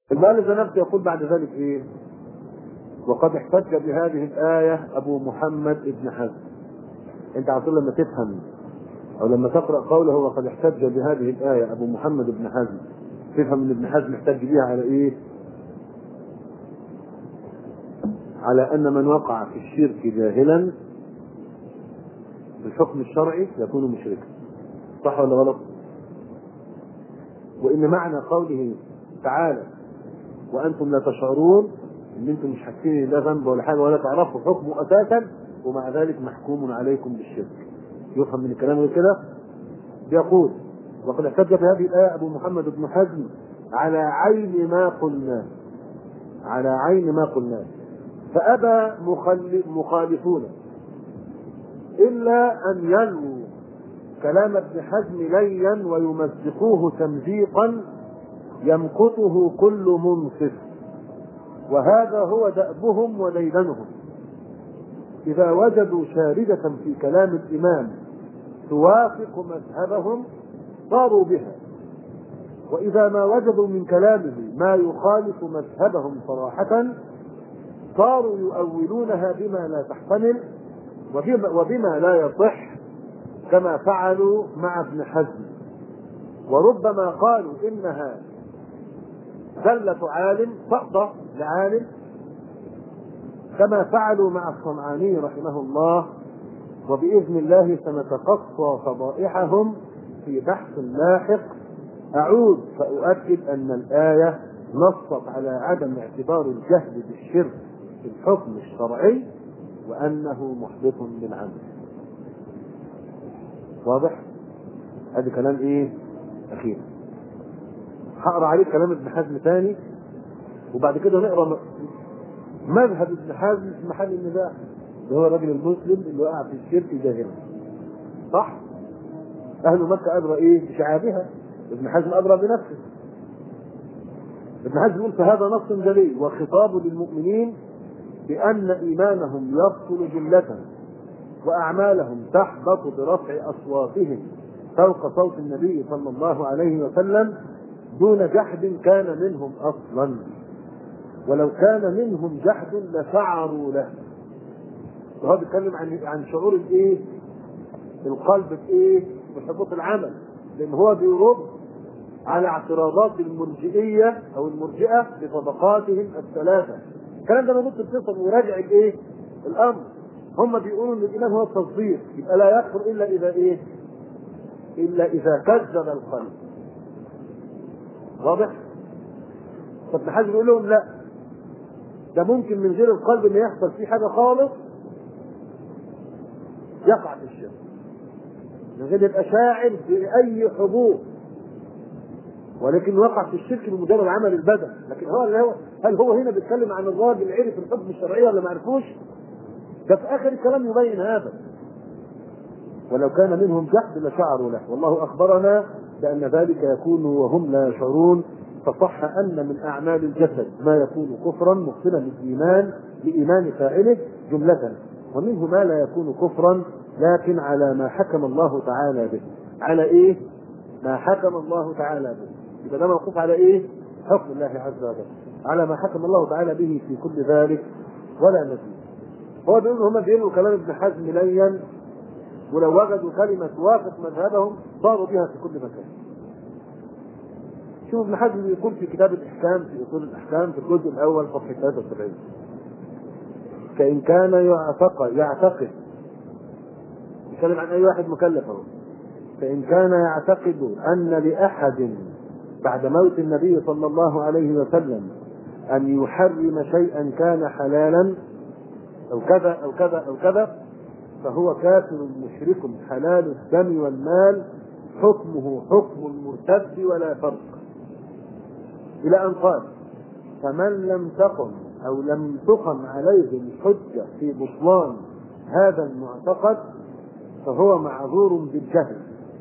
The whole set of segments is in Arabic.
المؤلف نفسه يقول بعد ذلك ايه؟ وقد احتج بهذه الآية أبو محمد ابن حزم. انت على طول لما تفهم او لما تقرأ قوله وقد احتج بهذه الآية أبو محمد ابن حزم، تفهم ان ابن حزم احتج بها على ايه؟ على ان من وقع في الشرك جاهلا بالحكم الشرعي يكون مشركا. صح ولا غلط؟ وان معنى قوله تعالى وانتم لا تشعرون ان انتم مش حاسين لا ذنب ولا حاجه ولا تعرفوا حكمه اساسا ومع ذلك محكوم عليكم بالشرك. يفهم من الكلام غير كده؟ بيقول وقد احتج بهذه الآية أبو محمد بن حزم على عين ما قلناه، على عين ما قلناه، فأبى مخالفون إلا أن يلووا كلام ابن حزم ليا ويمزقوه تمزيقا يمقته كل منصف، وهذا هو دأبهم وديدنهم. إذا وجدوا شاردة في كلام الإمام توافق مذهبهم صاروا بها، وإذا ما وجدوا من كلامه ما يخالف مذهبهم صراحة صاروا يؤولونها بما لا تحتمل وبما لا يصح، كما فعلوا مع ابن حزم، وربما قالوا إنها زلة عالم سقطة لعالم، كما فعلوا مع الصنعاني رحمه الله. وبإذن الله سنتقصى فضائحهم في بحث لاحق. أعود فأؤكد أن الآية نصت على عدم اعتبار الجهل بالشرك في الحكم الشرعي وأنه محبط للعمل. واضح؟ هذا كلام إيه؟ أخير. هقرأ عليه كلام ابن حزم ثاني وبعد كده نقرأ مذهب ابن حزم في محل النزاع، اللي هو الرجل المسلم اللي وقع في الشرك جاهلا. صح؟ أهل مكة أدرى إيه بشعابها، ابن حزم أدرى بنفسه. ابن حزم يقول فهذا نص جلي وخطاب للمؤمنين بأن إيمانهم يبطل جملة وأعمالهم تحبط برفع أصواتهم فوق صوت النبي صلى الله عليه وسلم دون جحد كان منهم أصلا، ولو كان منهم جحد لشعروا له. وهذا بيتكلم عن شعور الايه؟ القلب بايه؟ بحبوط العمل، لان هو بيرد على اعتراضات المرجئيه او المرجئه بطبقاتهم الثلاثه. الكلام ده موجود في القصه وراجع الايه؟ الامر. هم بيقولوا ان الايمان هو التصديق، يبقى لا يكفر الا اذا ايه؟ الا اذا كذب القلب. واضح؟ طب حد بيقول لهم لا، ده ممكن من غير القلب ان يحصل فيه حاجه خالص يقع في الشرك، من غير يبقى شاعر بأي حبوب، ولكن وقع في الشرك بمجرد عمل البدن. لكن هل هو هنا بيتكلم عن الراجل عرف الحكم الشرعي ولا ما عرفوش؟ ده في آخر الكلام يبين هذا. ولو كان منهم جحد لشعروا له، والله أخبرنا بأن ذلك يكون وهم لا يشعرون. فصح أن من أعمال الجسد ما يكون كفرا مبطلا للإيمان لإيمان فاعله جملة، ومنه ما لا يكون كفرا لكن على ما حكم الله تعالى به. على ايه؟ ما حكم الله تعالى به. يبقى ده موقوف على ايه؟ حكم الله عز وجل، على ما حكم الله تعالى به في كل ذلك ولا نزيد. هو بيقول هم بيقولوا كلام ابن حزم ليا، ولو وجدوا كلمة توافق مذهبهم صاروا بها في كل مكان. شوف ابن حزم يقول في كتاب الإحكام في أصول الأحكام في الجزء الأول صفحة 73: فإن كان يعتقد يتكلم عن أي واحد مكلف، فإن كان يعتقد أن لأحد بعد موت النبي صلى الله عليه وسلم أن يحرم شيئا كان حلالا أو كذا أو كذا أو كذا فهو كافر مشرك حلال الدم والمال حكمه حكم المرتد ولا فرق، إلى أن قال فمن لم تقم أو لم تقم عليه الحجة في بطلان هذا المعتقد فهو معذور بالجهل.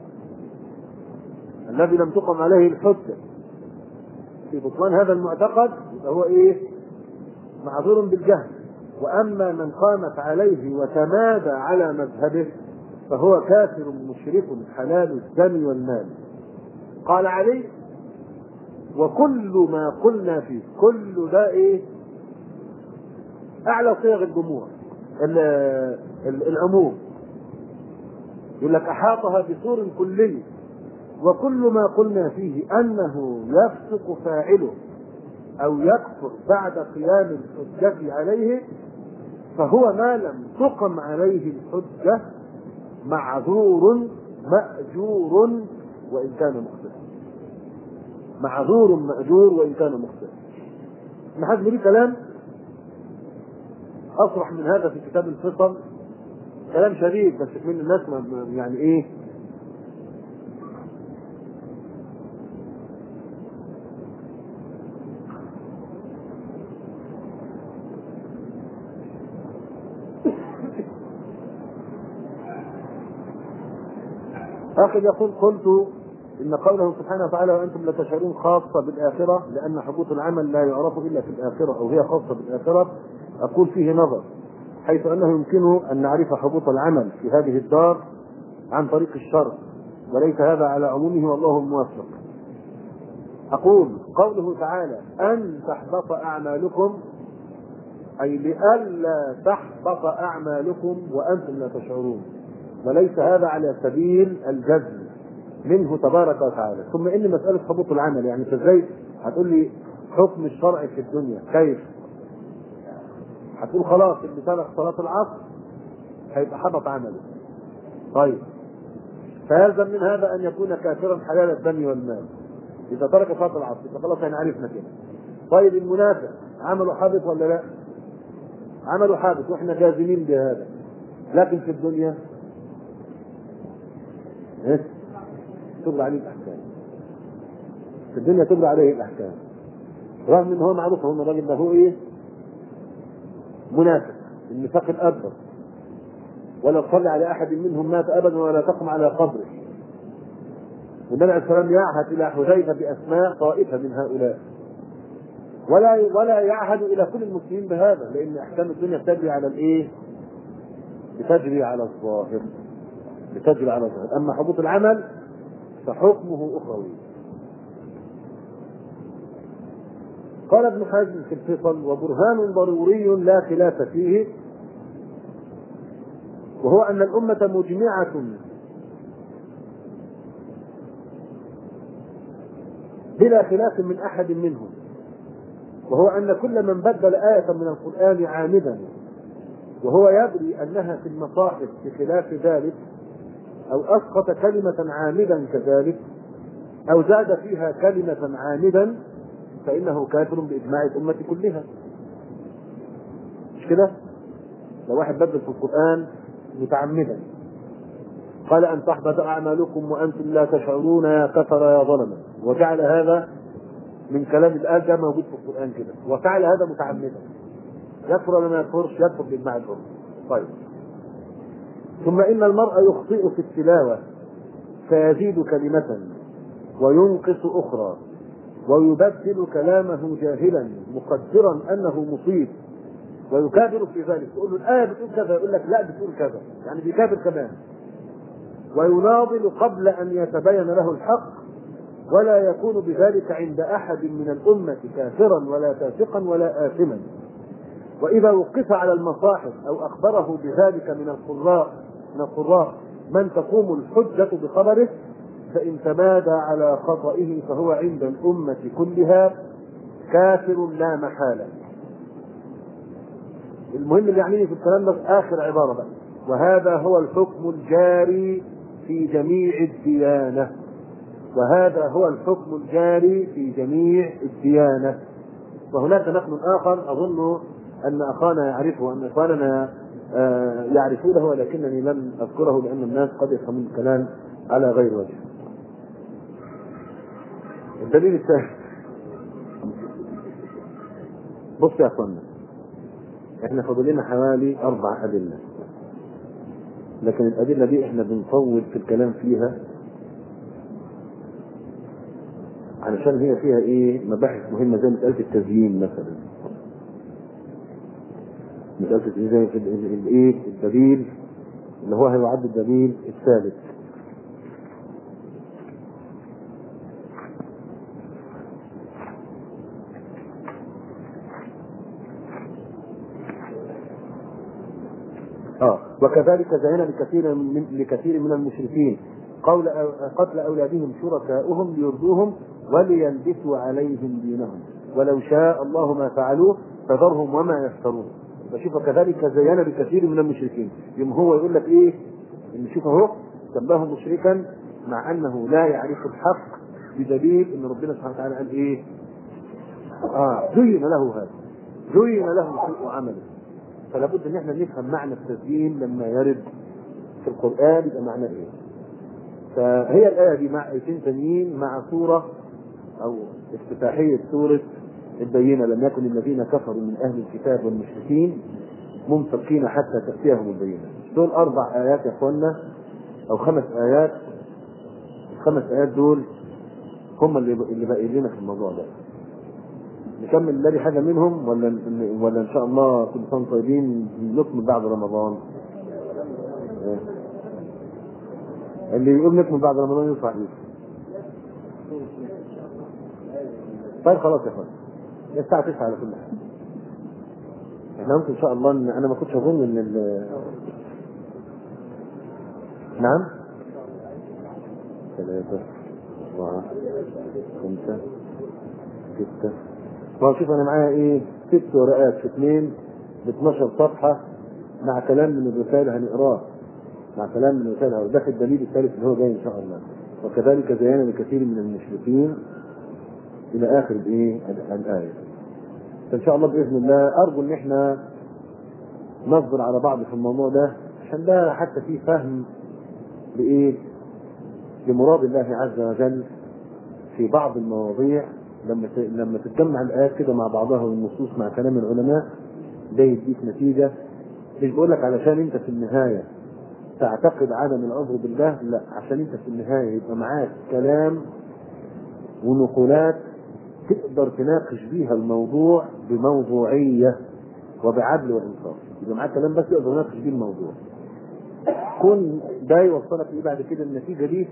الذي لم تقم عليه الحجة في بطلان هذا المعتقد فهو ايه؟ معذور بالجهل. واما من قامت عليه وتمادى على مذهبه فهو كافر مشرك حلال الدم والمال. قال علي وكل ما قلنا فيه، كل ده ايه؟ اعلى صيغ الجموع، العموم. يقول لك احاطها بسور كلي، وكل ما قلنا فيه انه يفسق فاعله او يكفر بعد قيام الحجة عليه، فهو ما لم تقم عليه الحجة معذور مأجور وإن كان مخطئا. معذور مأجور وإن كان مخطئا. ابن حزم ليه كلام أصرح من هذا في كتاب الفصل، كلام شديد بس من الناس يعني إيه، آخر يقول: قلت إن قوله سبحانه وتعالى وأنتم لا تشعرون خاصة بالآخرة، لأن حبوط العمل لا يعرف إلا في الآخرة، أو هي خاصة بالآخرة. أقول فيه نظر، حيث أنه يمكن أن نعرف حبوط العمل في هذه الدار عن طريق الشرع، وليس هذا على عمومه والله الموفق. أقول قوله تعالى أن تحبط أعمالكم، أي لئلا تحبط أعمالكم وأنتم لا تشعرون، وليس هذا على سبيل الجزم منه تبارك وتعالى. ثم إن مسألة حبوط العمل، يعني ازاي هتقول لي حكم الشرع في الدنيا كيف؟ هتقول خلاص اللي ترك صلاة العصر هيبقى حبط عمله. طيب، فيلزم من هذا أن يكون كافرا حلال الدم والمال إذا ترك صلاة العصر، يبقى خلاص احنا عرفنا كده. طيب المنافق عمله حابط ولا لا؟ عمله حابط واحنا جازمين بهذا، لكن في الدنيا تبرى عليه الأحكام. في الدنيا تبرى عليه الأحكام، رغم ان هو معروف ان الراجل ده هو ايه؟ منافق، النفاق الأكبر، ولا تصلي على أحد منهم مات أبدا ولا تقم على قبره. والنبي عليه السلام يعهد إلى حذيفة بأسماء طائفة من هؤلاء، ولا يعهد إلى كل المسلمين بهذا، لأن أحكام الدنيا بتجري على الإيه؟ بتجري على الظاهر، بتجري على الظاهر. أما حبوط العمل فحكمه أخروي. قال ابن حزم في الفصل: وبرهان ضروري لا خلاف فيه، وهو أن الأمة مجمعة بلا خلاف من أحد منهم، وهو أن كل من بدل آية من القرآن عامدا وهو يدري أنها في المصاحف بخلاف ذلك، أو أسقط كلمة عامدا كذلك، أو زاد فيها كلمة عامدا، فإنه كافر بإجماع الأمة كلها. مش كده؟ لو واحد بدل في القرآن متعمدا قال أن تحبط أعمالكم وأنتم لا تشعرون يا كفر يا ظلمة، وجعل هذا من كلام الآية ده موجود في القرآن كده، وفعل هذا متعمدا، يكفر ولا ما يكفرش؟ يكفر بإجماع الأمة. طيب، ثم إن المرء يخطئ في التلاوة فيزيد كلمة وينقص أخرى، ويبدل كلامه جاهلا مقدرا أنه مصيب، ويكابر في ذلك. تقول له الآية بتقول كذا، يقول لك لا بتقول كذا، يعني بيكابر كمان. ويناضل قبل أن يتبين له الحق، ولا يكون بذلك عند أحد من الأمة كافرا ولا فاسقا ولا آثما. وإذا وقف على المصاحف أو أخبره بذلك من القراء من تقوم الحجة بخبره، فإن تمادى على خطئه فهو عند الأمة كلها كافر لا محالة. المهم اللي يعنيه في الكلام ده آخر عبارة بقى: وهذا هو الحكم الجاري في جميع الديانة. وهذا هو الحكم الجاري في جميع الديانة. وهناك نقل آخر أظن أن أخانا يعرفه وأن إخواننا يعرفونه، ولكنني لم أذكره لأن الناس قد يفهمون الكلام على غير وجه. الدليل الثاني، بص يا أخوانا، احنا فاضلين حوالي 4 أدلة، لكن الأدلة دي احنا بنطول في الكلام فيها علشان هي فيها ايه؟ مباحث مهمة زي مسألة التزيين مثلا، مسألة التزيين زي الايه؟ الدليل اللي هو هيعد الدليل الثالث. وكذلك زين لكثير من المشركين قتل أولادهم شركاؤهم ليردوهم وليلبسوا عليهم دينهم ولو شاء الله ما فعلوه فذرهم وما يفترون. فشوف كذلك زين لكثير من المشركين. يوم هو يقول لك ايه؟ ان شوف اهو سماه مشركا مع انه لا يعرف الحق، بدليل ان ربنا سبحانه وتعالى قال ايه؟ زين له هذا، زين له سوء عمله. فلا بد ان احنا نفهم معنى التزيين لما يرد في القرآن يبقى معنى ايه. فهي الآية دي مع آيتين تانيين مع سورة او افتتاحية سورة البينة، لم يكن الذين كفروا من اهل الكتاب والمشركين منفكين حتى تأتيهم البينة. دول 4 آيات يا اخوانا او 5 آيات. ال5 آيات دول هم اللي باقي لنا في الموضوع ده. نكمل الذي حاجة منهم ولا ان شاء الله كل سنة طيبين نكمل بعد رمضان؟ اللي يقول نكمل بعد رمضان يرفع ايده. طيب خلاص يا اخوان، الساعة 9 على كل حال. احنا ممكن ان شاء الله ان انا ما كنتش اظن ان نعم 3 4 5 6. شوف انا معايا ايه 6 ورقات في 2 ب12 صفحة مع كلام من الرسائل هنقراه، مع كلام من الرسائل وده في الدليل الثالث اللي هو جاي ان شاء الله. وكذلك زين لكثير من المشركين الى اخر الايه الآية. فان شاء الله باذن الله ارجو ان احنا نصبر على بعض في الموضوع ده، عشان ده حتى فيه فهم بايه لمراد الله عز وجل في بعض المواضيع. لما تتجمع الآيات كده مع بعضها والنصوص مع كلام العلماء ده يديك نتيجة. مش بقول لك علشان انت في النهاية تعتقد عدم العذر بالله، لا، عشان انت في النهاية يبقى معاك كلام ونقولات تقدر تناقش بيها الموضوع بموضوعية وبعدل وإنصاف. يبقى معاك كلام بس تقدر تناقش بيه الموضوع. كن ده يوصلك ايه بعد كده النتيجة دي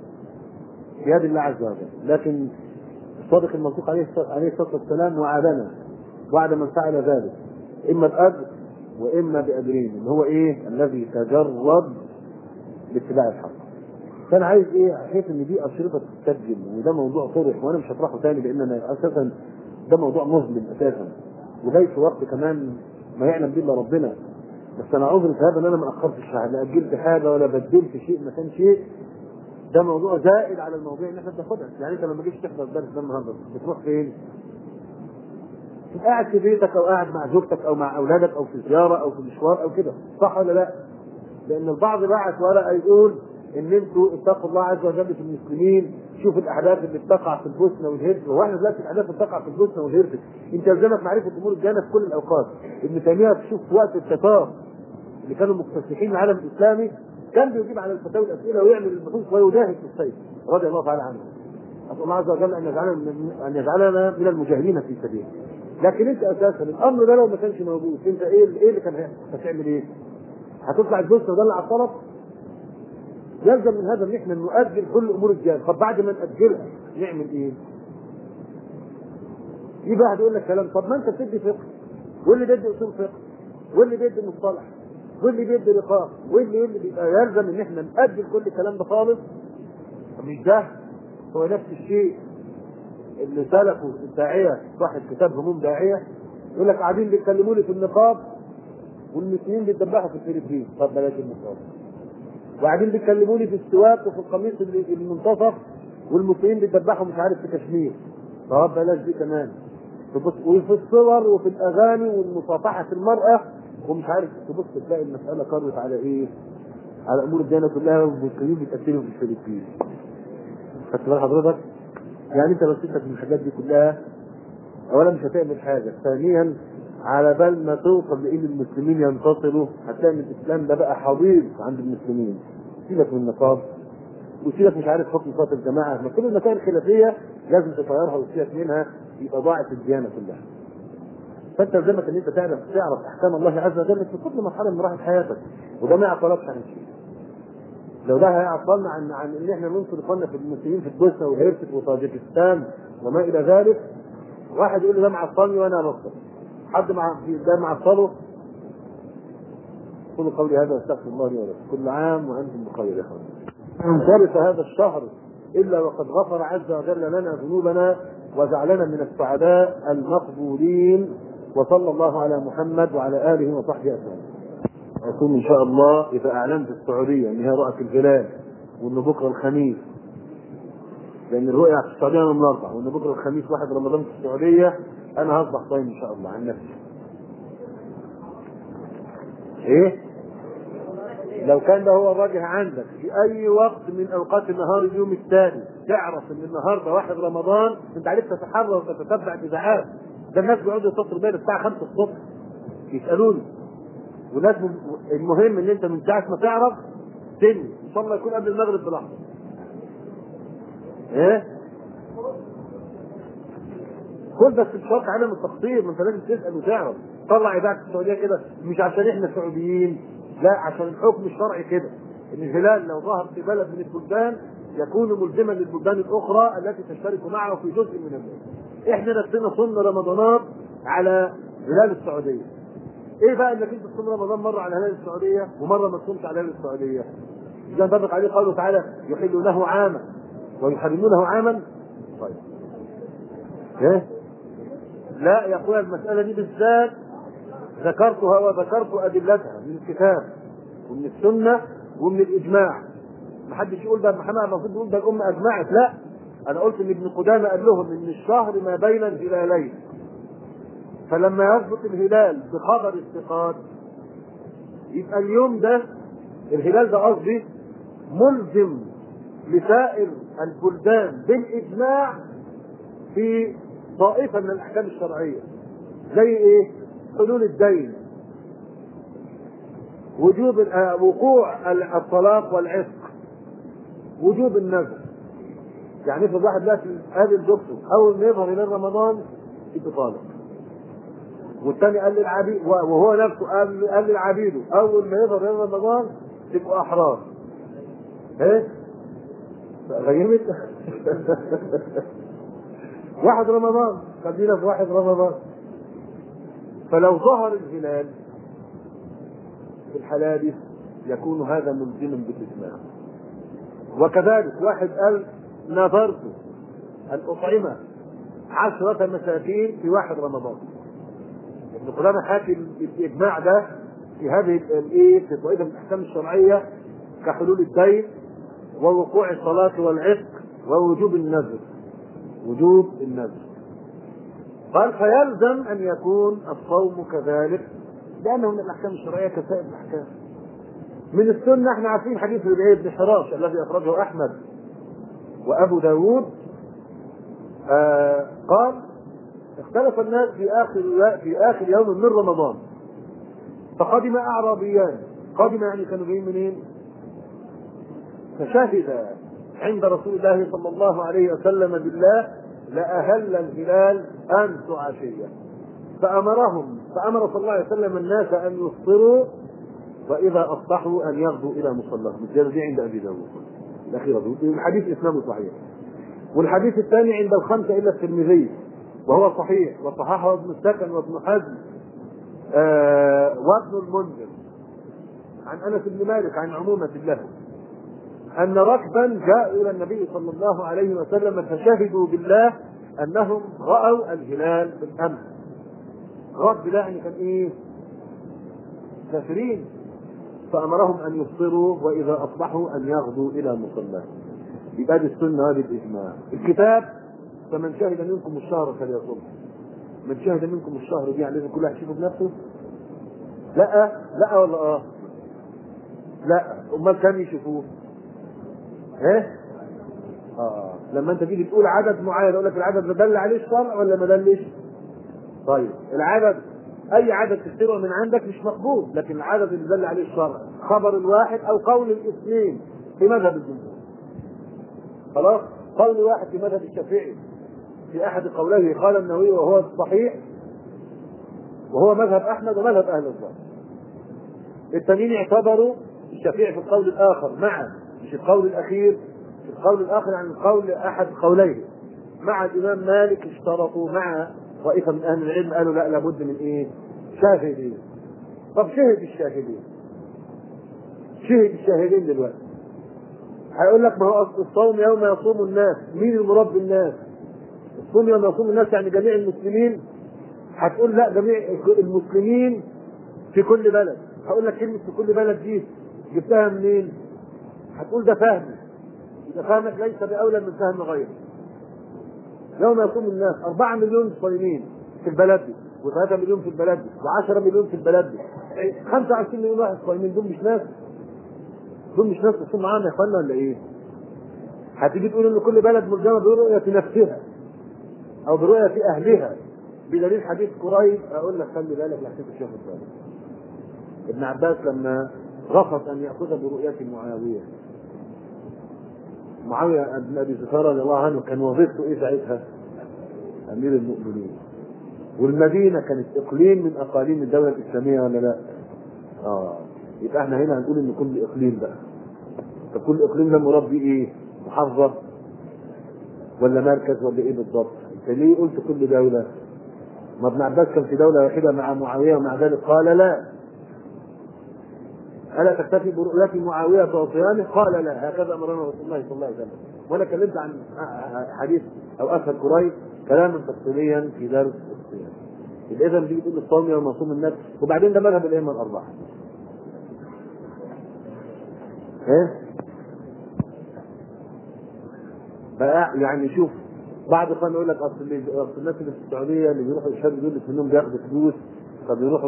بيد الله عز وجل. لكن الصادق المنطوق عليه الصلاة والسلام وعدنا وعد من فعل ذلك اما بأجر واما بأجرين، اللي هو ايه؟ الذي تجرد لاتباع الحق. فانا عايز ايه؟ حيث ان دي اشرطه تتسجل وده موضوع طرح وانا مش هطرحه تاني لان انا اساسا ده موضوع مظلم اساسا وجاي في وقت كمان ما يعلم به الا ربنا. بس انا عذري في هذا ان انا ما اخرتش، لا اجلت حاجه ولا بدلت شيء مكان شيء. ده موضوع زائد على المواضيع اللي احنا بناخدها. يعني انت لما جيت تحضر الدرس ده النهارده بتروح فين؟ تبقى قاعد في بيتك او قاعد مع زوجتك او مع اولادك او في زياره او في مشوار او كده، صح ولا لا؟ لان البعض بعت ورقه يقول ان انتوا اتقوا الله عز وجل في المسلمين، شوفوا الاحداث اللي بتقع في البوسنه والهرسك. واحنا دلوقتي الاحداث اللي بتقع في البوسنه والهرسك انت يلزمك معرفه امور الجنه في كل الاوقات. ابن تيميه تشوف في وقت التتار اللي كانوا مكتسحين العالم الاسلامي كان بيجيب على الفتاوى الاسئله ويعمل البحوث ويجاهد في السيف رضي الله تعالى عنه. اسال الله عز وجل ان يجعلنا من المجاهدين في سبيله. لكن انت اساسا الامر ده لو ما كانش موجود انت ايه اللي كان هتعمل ايه؟ هتطلع الجثه وتدلع على الطرف؟ يلزم من هذا ان احنا نؤجل كل امور الجهاد. طب بعد ما ناجلها نعمل ايه؟ يجي واحد يقول لك كلام، طب ما انت بتدي فقه واللي بيدي اصول فقه واللي بيدي مصطلح واللي بيدي رقاق واللي بيبقى يلزم ان احنا ناجل كل الكلام ده خالص. طب مش ده هو نفس الشيء اللي سلفه الداعيه صاحب كتاب هموم داعيه يقول لك قاعدين بيتكلموني في النقاب والمسلمين بيتذبحوا في الفلبين. طب بلاش النقاب. وقاعدين بيتكلموني في السواك وفي القميص المنتصف والمسلمين بيتذبحوا مش عارف في كشمير. طب بلاش دي كمان. وفي الصور وفي الاغاني والمصافحه في المراه ومش عارف. تبص تلاقي المساله قرت على ايه؟ على امور الديانه كلها والمسلمين بيتقتلوا في الفلبين. خدت بال حضرتك؟ يعني انت لو سبتك من الحاجات دي كلها اولا مش هتعمل حاجه، ثانيا على بال ما توصل لان المسلمين ينتصروا هتلاقي ان الاسلام ده بقى حضيض عند المسلمين. سيبك من النقاب وسيبك مش عارف حكم صلاه الجماعه، ما كل المسائل الخلافيه لازم تطيرها وتسيبك منها يبقى ضاعت الديانه كلها. فانت لازمك ان انت تعرف احكام الله عز وجل في كل مرحله من مراحل حياتك، وده ما يعطلكش عن شيء. لو ده هيعطلنا عن ان احنا ننصر اخواننا في المسلمين في البوسنه والهرسك وطاجكستان وما الى ذلك، واحد يقول لي ده معطلني وانا انصر، حد ده معطله قولوا قولي هذا واستغفر الله لي ولكم. كل عام وانتم بخير يا اخوان. انصرف هذا الشهر الا وقد غفر عز وجل لنا ذنوبنا وجعلنا من السعداء المقبولين. وصلى الله على محمد وعلى اله وصحبه اجمعين. اكون ان شاء الله اذا اعلنت السعوديه ان هي رأت الهلال وان بكره الخميس، لان الرؤيا في السعوديه يوم الاربعاء، وان بكره الخميس 1 رمضان في السعوديه، انا هصبح صايم ان شاء الله عن نفسي. ايه؟ لو كان ده هو الراجح عندك في اي وقت من اوقات النهار اليوم الثاني تعرف ان النهارده 1 رمضان، انت عليك تتحرى وتتتبع الاذاعات. ده الناس بيقعدوا يتصلوا بيا الساعه 5 الصبح يسالوني، والناس المهم ان انت من ساعه ما تعرف تنوي ان شاء الله يكون قبل المغرب بلحظه. ايه؟ كل بس بشرط عدم التقصير، ما انت لازم تسال وتعرف. طلع اذاعه السعوديه كده مش عشان احنا سعوديين، لا، عشان الحكم الشرعي كده ان الهلال لو ظهر في بلد من البلدان يكون ملزما للبلدان الاخرى التي تشترك معه في جزء من البلد. احنا نفسنا صمنا رمضانات على هلال السعوديه. ايه بقى انك انت تصوم رمضان مره على هلال السعوديه ومره ما تصومش على هلال السعوديه؟ اذا انطبق عليه قوله تعالى يحلونه عاما ويحرمونه عاما. طيب ايه؟ لا يا اخويا، المساله دي بالذات ذكرتها وذكرت ادلتها من الكتاب ومن السنه ومن الاجماع. ما حدش يقول ده محمد المفروض يقول ده الامه اجمعت، لا، انا قلت ان ابن قدامه قال لهم ان الشهر ما بين الهلالين، فلما يثبت الهلال بخبر الثقات يبقى اليوم ده الهلال ده قصدي ملزم لسائر البلدان بالاجماع في طائفه من الاحكام الشرعيه. زي ايه؟ حلول الدين، وجوب وقوع الطلاق والعتق، وجوب النذر. يعني افرض واحد دلوقتي قابل دكتور اول ما يظهر الى رمضان يبقى طالق، والثاني قال للعبيد وهو نفسه قال للعبيد اول ما يظهر الى رمضان تبقوا احرار. ايه؟ غيرت 1 رمضان، خلينا في 1 رمضان. فلو ظهر الهلال في الحلال يكون هذا ملزما بالاجماع. وكذلك واحد قال نذرت ان اطعم 10 مساكين في 1 رمضان. ابن قدامه حاكي الاجماع ده في هذه الايه في طائفه من الاحكام الشرعيه كحلول الدين ووقوع الصلاه والعتق ووجوب النذر. وجوب النذر قال فيلزم ان يكون الصوم كذلك لانه من الاحكام الشرعيه كسائر الاحكام. من السنه احنا عارفين حديث ربيع بن حراش الذي اخرجه احمد وابو داود. قال اختلف الناس في اخر يوم من رمضان فقدم اعرابيان. قدم يعني كانوا جايين منين؟ فشهد عند رسول الله صلى الله عليه وسلم بالله لأهل الهلال أمس عشية، فأمر صلى الله عليه وسلم الناس أن يفطروا وإذا أصبحوا أن يغدوا إلى مصلاهم. الجلدي عند أبي داود الأخيرة، الحديث إسناده صحيح. والحديث الثاني عند الخمسة إلا الترمذي وهو صحيح وصححه ابن السكن وابن حزم وابن المنذر عن أنس بن مالك عن عمومة له أن ركبا جاءوا إلى النبي صلى الله عليه وسلم فشهدوا بالله أنهم رأوا الهلال بالأمس. رب ده يعني كان إيه؟ كافرين. فأمرهم أن يفطروا وإذا أصبحوا أن يغدوا إلى مصلاهم. يبقى دي السنة هذه الإجماع. الكتاب فمن شهد منكم الشهر فليصم. من شهد منكم الشهر دي يعني لازم كل واحد يشوفه بنفسه؟ لا ولا لا، امال كم يشوفوه؟ ايه؟ لما انت تيجي تقول عدد معين اقول لك العدد ده دل عليه الشرع ولا ما دلش؟ طيب العدد اي عدد تختاره من عندك مش مقبول، لكن العدد اللي دل عليه الشرع خبر الواحد او قول الاثنين في مذهب الجمهور. خلاص؟ قول واحد في مذهب الشافعي في احد قوليه قال النووي وهو الصحيح وهو مذهب احمد ومذهب اهل الظاهر. التانيين اعتبروا الشافعي في القول الاخر مش القول الاخير، في القول الاخر عن القول احد قوليه مع الامام مالك اشترطوا مع طائفه من اهل العلم قالوا لا لابد من ايه؟ شاهدين. طب شهد الشاهدين شهد الشاهدين دلوقتي. هيقول لك ما هو الصوم يوم يصوم الناس، مين المراد بالناس؟ الصوم يوم يصوم الناس يعني جميع المسلمين. هتقول لا، جميع المسلمين في كل بلد. هقول لك كلمة في كل بلد دي جبتها منين؟ هتقول ده فهم، إذا فهمك ليس بأولى من فهم غيره. يوم يصوم الناس 4 مليون صايمين في البلد دي، و3 مليون في البلد دي، و10 مليون في البلد دي، 25 مليون واحد صايمين. دول مش ناس؟ دول مش ناس تصوم معانا يا اخوانا ولا ايه؟ هتيجي تقول ان كل بلد ملزمه برؤيه نفسها او برؤيه اهلها بدليل حديث قريب. اقول لك خلي بالك لحسين الشيخ الثاني. ابن عباس لما رفض ان ياخذ برؤيه معاويه بن ابي سفيان رضي الله عنه، كان وظيفته ايه ساعتها؟ امير المؤمنين. والمدينه كانت اقليم من اقاليم الدوله الاسلاميه ولا لا؟ يبقى احنا هنا هنقول ان كل اقليم بقى. طب كل اقليم ده مربي ايه؟ محافظه ولا مركز ولا ايه بالضبط؟ انت ليه قلت كل دوله؟ ما ابن عباس كان في دوله واحده مع معاويه ومع ذلك قال لا. الا تكتفي برؤيه معاويه وصيامه؟ قال لا. هكذا امرنا رسول الله صلى الله عليه وسلم. وانا كلمت عن حديث او اثر قريب كلاما تفصيليا في درس الصيام. اذا بتيجي تقول الصوم يوم يصوم الناس، وبعدين ده مذهب الائمه الاربعه. ايه بقى؟ يعني شوف، بعض اخوان يقول لك اصل الناس اللي في السعوديه اللي بيروحوا يشهدوا دول منهم بياخدوا فلوس فبيروحوا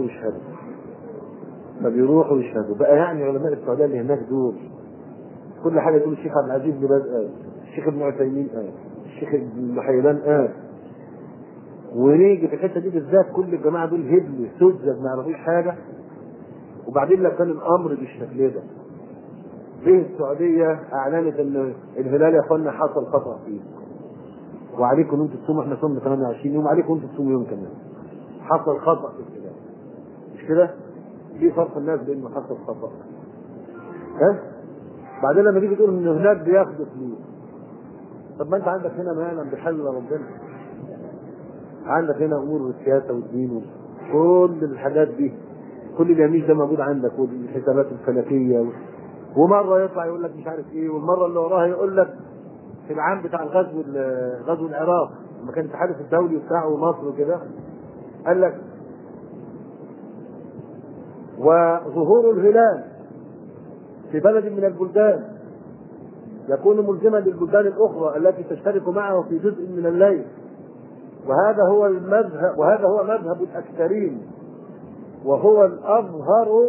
يشهدوا بقى. يعني علماء السعوديه اللي هناك دول كل حاجه يقول الشيخ عبد العزيز بن باز الشيخ ابن عثيمين الشيخ ابن حيبان ونيجي في الحته دي بالذات كل الجماعه دول هبل سذج ما يعرفوش حاجه. وبعدين لو كان الامر بالشكل ده، ليه السعوديه اعلنت ان الهلال يا اخوانا حصل خطا فيه وعليكم انتم تصوموا؟ احنا صمنا 28 يوم، عليكم انتم تصوموا يوم كمان. حصل خطا في الهلال، مش كده؟ ليه فرق الناس بانه حصل خطا؟ بعدين لما تيجي تقول ان هناك بياخدوا فلوس، طب ما انت عندك هنا ما يعلم بحل ربنا. عندك هنا امور السياسه والدين وكل الحاجات دي، كل اليمين ده موجود عندك، والحسابات الفلكيه ومره يطلع يقول لك مش عارف ايه، والمره اللي وراها يقول لك في العام بتاع غزو العراق لما كان التحالف الدولي بتاعه ومصر وكده، قال لك وظهور الهلال في بلد من البلدان يكون ملزما للبلدان الاخرى التي تشترك معه في جزء من الليل، وهذا هو مذهب الاكثرين، وهو الأظهر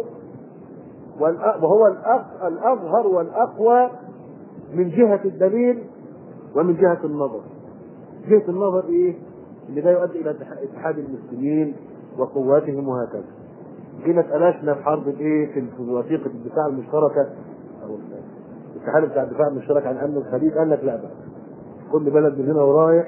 الأظهر والأقوى من جهة الدليل ومن جهة النظر. جهة النظر إيه؟ اللي ده يؤدي إلى اتحاد المسلمين وقواتهم وهكذا. جينا اتقلشنا في حرب إيه؟ في وثيقة الدفاع المشتركة أو الاتحاد بتاع الدفاع المشترك عن أمن الخليج، قال لك لا بقى كل بلد من هنا ورايح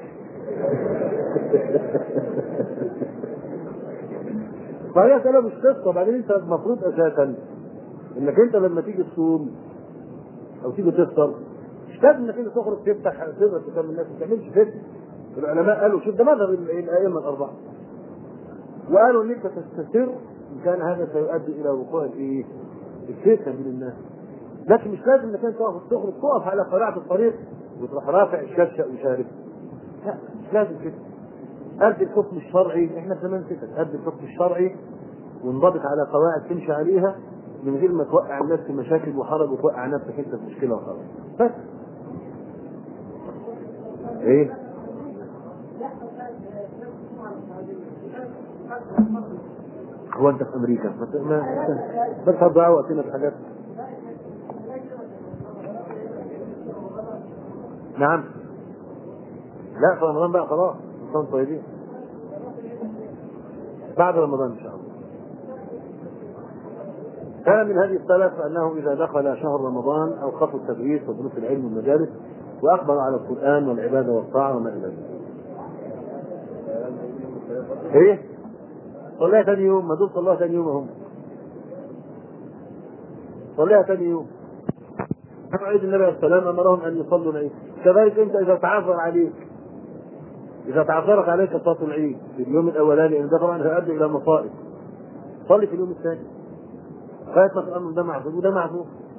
فهي كلام مش قصة. بعدين أنت المفروض أساسا انك انت لما تيجي تصوم او تيجي تفطر مش لازم انك انت تخرج تفتح تقدر تكمل الناس، ما تعملش فتنه. العلماء قالوا شوف ده مذهب الائمه الاربعه، وقالوا ان انت تستتر ان كان هذا سيؤدي الى وقوع الايه؟ الفتنه بين الناس. لكن مش لازم انك انت تخرج تقف على قارعه الطريق وتروح رافع الشاشه وشارب، لا مش لازم كده. ادي الحكم الشرعي، احنا زمان كده ادي الحكم الشرعي وانضبط على قواعد تمشي عليها من غير ما توقع الناس في مشاكل وحرج وتوقع نفسك انت في مشكله وخلاص. بس ايه؟ هو انت في امريكا بس هتضيع وقتنا في حاجات. نعم لا في رمضان بقى خلاص، انتم طيبين بعد رمضان ان شاء الله. كان من هذه السلف انه اذا دخل شهر رمضان اوقفوا التدريس ودروس العلم والمجالس واقبلوا على القران والعباده والطاعه وما الى ذلك. ايه؟ صليها ثاني يوم، ما دول صلوها ثاني يوم هم. صليها ثاني يوم. عيد النبي عليه السلام امرهم ان يصلوا العيد. كذلك انت اذا تعذرت عليك صلاه العيد في اليوم الاولاني، لان ده طبعا هيؤدي الى مصائب، صلي في اليوم الثاني. فاتك الامر ده معذور وده معذور.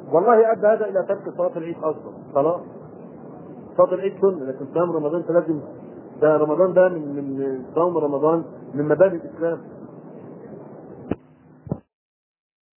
والله ادى هذا الى ترك صلاه العيد اصلا خلاص. صلاه العيد سنه، لكن صيام رمضان لازم، ده رمضان ده من صوم رمضان من مبادئ الاسلام.